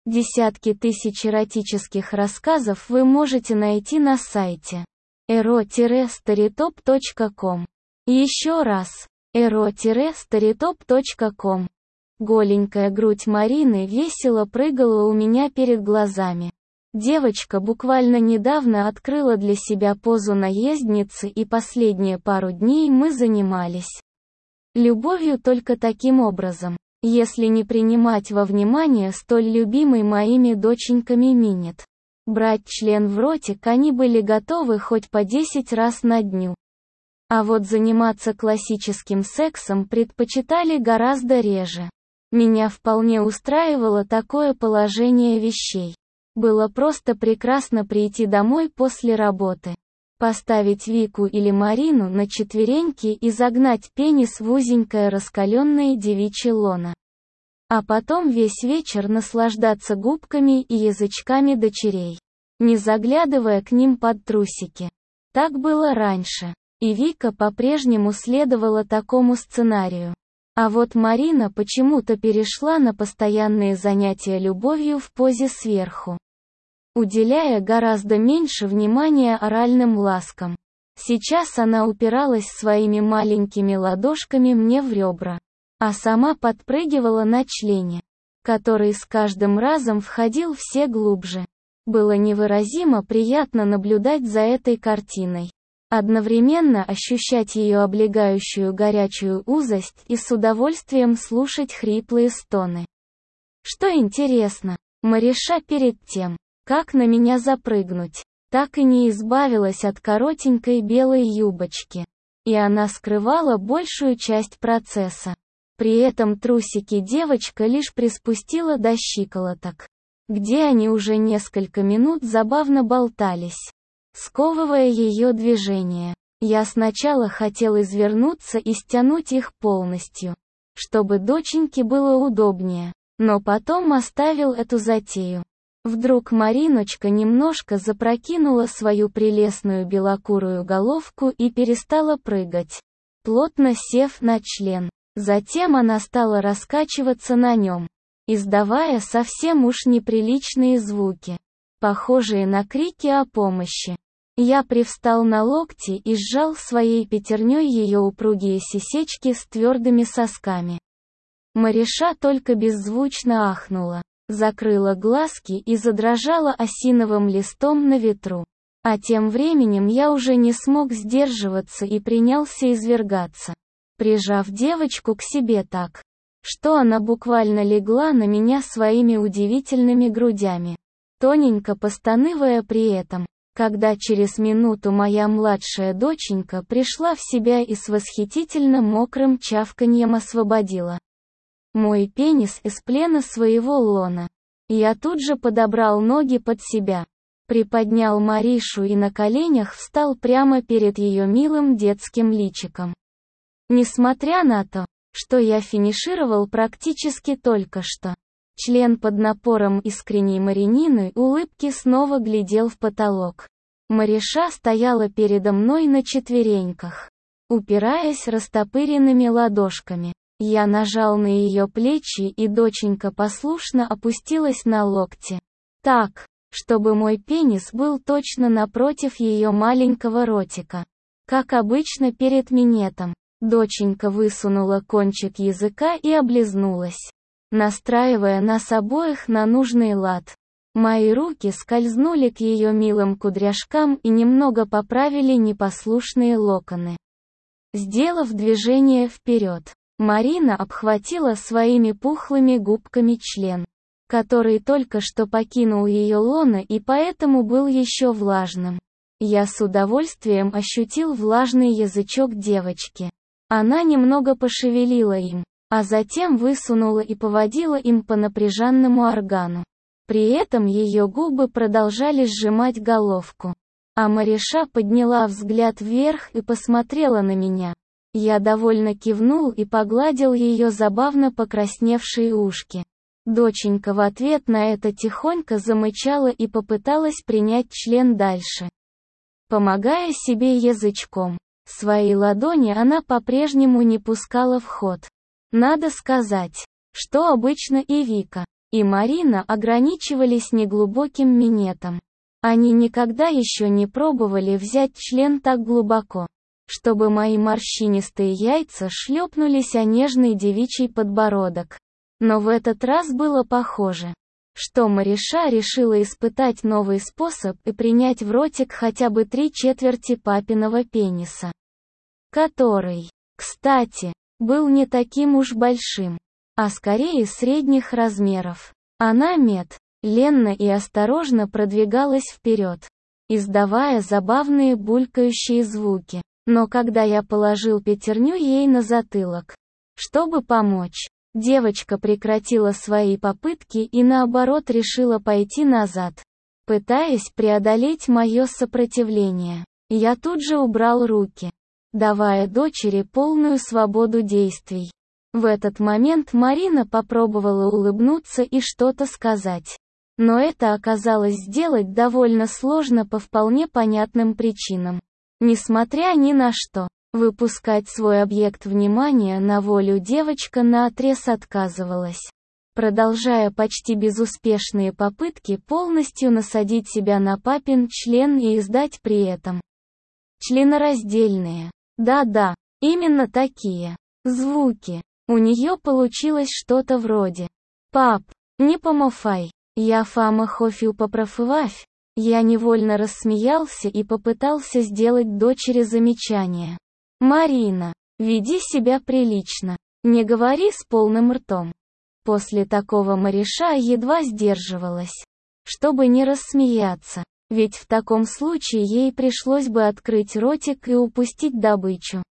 Десятки тысяч эротических рассказов вы можете найти на сайте ero-storytop.com. Еще раз. ero-storytop.com. Голенькая грудь Марины весело прыгала у меня перед глазами. Девочка буквально недавно открыла для себя позу наездницы, и последние пару дней мы занимались любовью только таким образом, если не принимать во внимание столь любимый моими доченьками минет. Брать член в ротик они были готовы хоть по 10 раз на дню. А вот заниматься классическим сексом предпочитали гораздо реже. Меня вполне устраивало такое положение вещей. Было просто прекрасно прийти домой после работы, поставить Вику или Марину на четвереньки и загнать пенис в узенькое раскаленное девичье лоно. А потом весь вечер наслаждаться губками и язычками дочерей, не заглядывая к ним под трусики. Так было раньше, и Вика по-прежнему следовала такому сценарию. А вот Марина почему-то перешла на постоянные занятия любовью в позе сверху, уделяя гораздо меньше внимания оральным ласкам. Сейчас она упиралась своими маленькими ладошками мне в ребра, а сама подпрыгивала на члене, который с каждым разом входил все глубже. Было невыразимо приятно наблюдать за этой картиной. Одновременно ощущать ее облегающую горячую узость и с удовольствием слушать хриплые стоны. Что интересно, Мариша перед тем, как на меня запрыгнуть, так и не избавилась от коротенькой белой юбочки. И она скрывала большую часть процесса. При этом трусики девочка лишь приспустила до щиколоток, где они уже несколько минут забавно болтались, сковывая ее движение. Я сначала хотел извернуться и стянуть их полностью, чтобы доченьке было удобнее, но потом оставил эту затею. Вдруг Мариночка немножко запрокинула свою прелестную белокурую головку и перестала прыгать, плотно сев на член. Затем она стала раскачиваться на нем, издавая совсем уж неприличные звуки, похожие на крики о помощи. Я привстал на локти и сжал своей пятерней ее упругие сисечки с твердыми сосками. Мариша только беззвучно ахнула, закрыла глазки и задрожала осиновым листом на ветру. А тем временем я уже не смог сдерживаться и принялся извергаться, прижав девочку к себе так, что она буквально легла на меня своими удивительными грудями, тоненько постанывая при этом. Когда через минуту моя младшая доченька пришла в себя и с восхитительно мокрым чавканьем освободила мой пенис из плена своего лона, я тут же подобрал ноги под себя, приподнял Маришу и на коленях встал прямо перед ее милым детским личиком. Несмотря на то, что я финишировал практически только что, член под напором искренней Марининой улыбки снова глядел в потолок. Мариша стояла передо мной на четвереньках, упираясь растопыренными ладошками. Я нажал на ее плечи, и доченька послушно опустилась на локти, так, чтобы мой пенис был точно напротив ее маленького ротика. Как обычно перед минетом, доченька высунула кончик языка и облизнулась, настраивая нас обоих на нужный лад. Мои руки скользнули к ее милым кудряшкам и немного поправили непослушные локоны. Сделав движение вперед, Марина обхватила своими пухлыми губками член, который только что покинул ее лоно и поэтому был еще влажным. Я с удовольствием ощутил влажный язычок девочки. Она немного пошевелила им, а затем высунула и поводила им по напряженному органу. При этом ее губы продолжали сжимать головку. А Мариша подняла взгляд вверх и посмотрела на меня. Я довольно кивнул и погладил ее забавно покрасневшие ушки. Доченька в ответ на это тихонько замычала и попыталась принять член дальше, помогая себе язычком. Свои ладони она по-прежнему не пускала в ход. Надо сказать, что обычно и Вика, и Марина ограничивались неглубоким минетом. Они никогда еще не пробовали взять член так глубоко, чтобы мои морщинистые яйца шлепнулись о нежный девичий подбородок. Но в этот раз было похоже, что Мариша решила испытать новый способ и принять в ротик хотя бы 3/4 папиного пениса. Который, кстати, был не таким уж большим, а скорее средних размеров. Она медленно и осторожно продвигалась вперед, издавая забавные булькающие звуки. Но когда я положил пятерню ей на затылок, чтобы помочь, девочка прекратила свои попытки и наоборот решила пойти назад, пытаясь преодолеть мое сопротивление. Я тут же убрал руки, давая дочери полную свободу действий. В этот момент Марина попробовала улыбнуться и что-то сказать. Но это оказалось сделать довольно сложно по вполне понятным причинам. Несмотря ни на что, выпускать свой объект внимания на волю девочка наотрез отказывалась, продолжая почти безуспешные попытки полностью насадить себя на папин член и издать при этом членораздельные, да-да, именно такие звуки. У нее получилось что-то вроде: «Пап, не помофай, я фама хофю попрофывавь». Я невольно рассмеялся и попытался сделать дочери замечание. «Марина, веди себя прилично, не говори с полным ртом». После такого Мариша едва сдерживалась, чтобы не рассмеяться, ведь в таком случае ей пришлось бы открыть ротик и упустить добычу.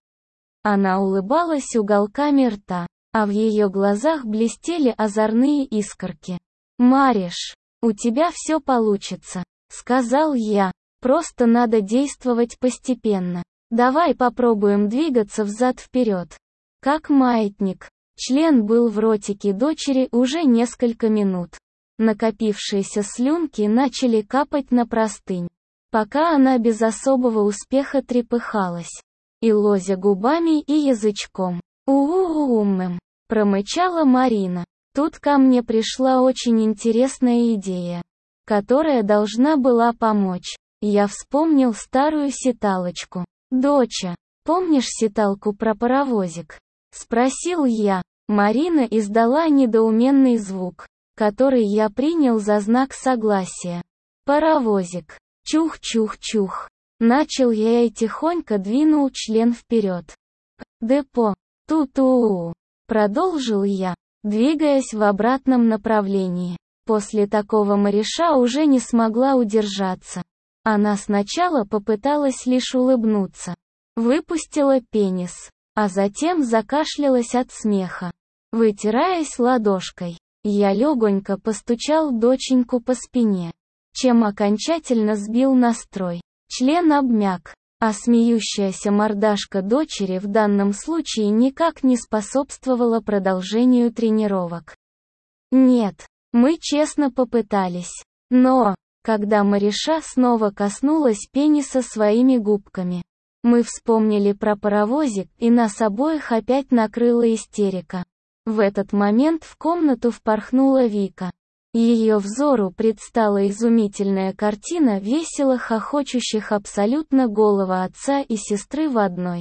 Она улыбалась уголками рта, а в ее глазах блестели озорные искорки. «Мариш, у тебя все получится», — сказал я, — «просто надо действовать постепенно. Давай попробуем двигаться взад-вперед. Как маятник». Член был в ротике дочери уже несколько минут. Накопившиеся слюнки начали капать на простынь, пока она без особого успеха трепыхалась и лозя губами и язычком. «У-у-у-умным», — промычала Марина. Тут ко мне пришла очень интересная идея, которая должна была помочь. Я вспомнил старую сеталочку. «Доча, помнишь сеталку про паровозик?» — спросил я. Марина издала недоуменный звук, который я принял за знак согласия. «Паровозик. Чух-чух-чух». Начал я и тихонько двинул член вперед. «Депо. Ту-ту-у». Продолжил я, двигаясь в обратном направлении. После такого Мариша уже не смогла удержаться. Она сначала попыталась лишь улыбнуться, выпустила пенис, а затем закашлялась от смеха. Вытираясь ладошкой, я легонько постучал доченьку по спине, чем окончательно сбил настрой. Член обмяк, а смеющаяся мордашка дочери в данном случае никак не способствовала продолжению тренировок. Нет, мы честно попытались. Но, когда Мариша снова коснулась пениса своими губками, мы вспомнили про паровозик, и нас обоих опять накрыла истерика. В этот момент в комнату впорхнула Вика. Ее взору предстала изумительная картина весело хохочущих абсолютно голого отца и сестры в одной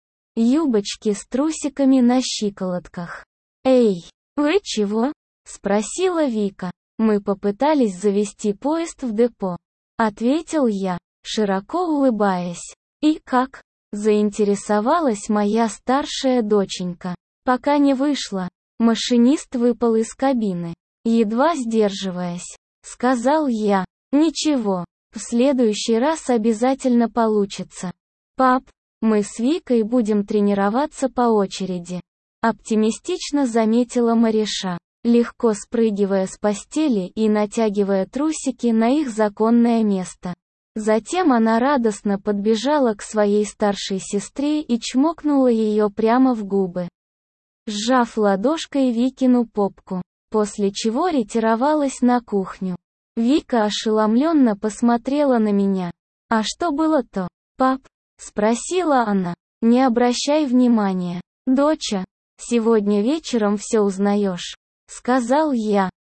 юбочке с трусиками на щиколотках. «Эй, вы чего?» — спросила Вика. «Мы попытались завести поезд в депо», — ответил я, широко улыбаясь. «И как?» — заинтересовалась моя старшая доченька. «Пока не вышло». Машинист выпал из кабины, едва сдерживаясь. Сказал я: «Ничего, в следующий раз обязательно получится. Пап, мы с Викой будем тренироваться по очереди», — оптимистично заметила Мариша, легко спрыгивая с постели и натягивая трусики на их законное место. Затем она радостно подбежала к своей старшей сестре и чмокнула ее прямо в губы, сжав ладошкой Викину попку, после чего ретировалась на кухню. Вика ошеломленно посмотрела на меня. «А что было-то, пап?» — спросила она. «Не обращай внимания, доча. Сегодня вечером все узнаешь», — сказал я,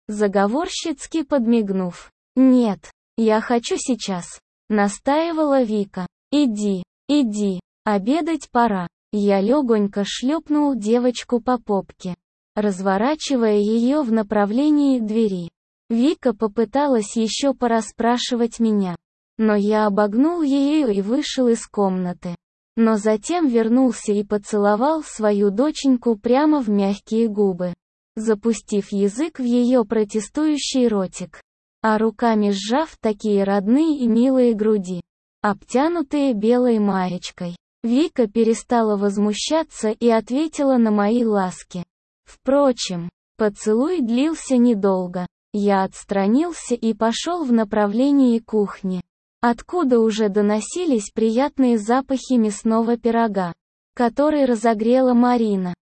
заговорщицки подмигнув. «Нет, я хочу сейчас», — настаивала Вика. Иди, обедать пора». Я легонько шлепнул девочку по попке, разворачивая ее в направлении двери. Вика попыталась еще порасспрашивать меня, но я обогнул ее и вышел из комнаты. Но затем вернулся и поцеловал свою доченьку прямо в мягкие губы, запустив язык в ее протестующий ротик, а руками сжав такие родные и милые груди, обтянутые белой маечкой. Вика перестала возмущаться и ответила на мои ласки. Впрочем, поцелуй длился недолго. Я отстранился и пошел в направлении кухни, откуда уже доносились приятные запахи мясного пирога, который разогрела Марина.